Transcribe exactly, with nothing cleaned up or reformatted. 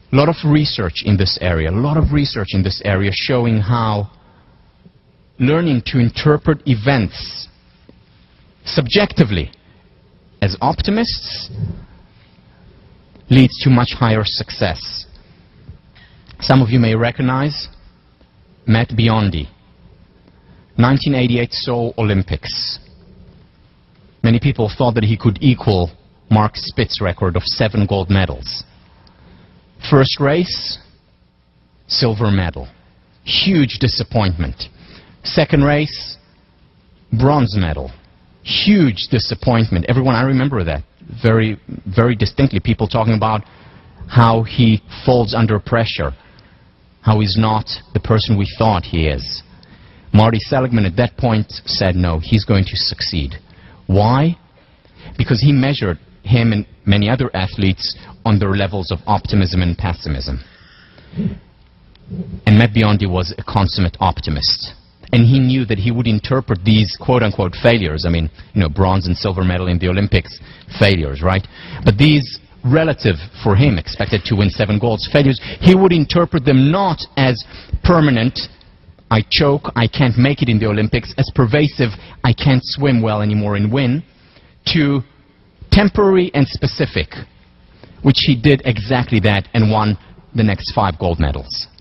A lot of research in this area, a lot of research in this area showing how learning to interpret events subjectively as optimists leads to much higher success. Some of you may recognize Matt Biondi, nineteen eighty-eight Seoul Olympics. Many people thought that he could equal Mark Spitz's record of seven gold medals. First race, silver medal. Huge disappointment. Second race, bronze medal. Huge disappointment. Everyone, I remember that very, very distinctly. People talking about how he folds under pressure, how he's not the person we thought he is. Marty Seligman at that point said no, he's going to succeed. Why? Because he measured him and many other athletes on their levels of optimism and pessimism. And Matt Biondi was a consummate optimist. And he knew that he would interpret these quote-unquote failures, I mean, you know, bronze and silver medal in the Olympics, failures, right? But these relative, for him, expected to win seven golds, failures, he would interpret them not as permanent, I choke, I can't make it in the Olympics, as pervasive, I can't swim well anymore and win, to temporary and specific, which he did exactly that and won the next five gold medals.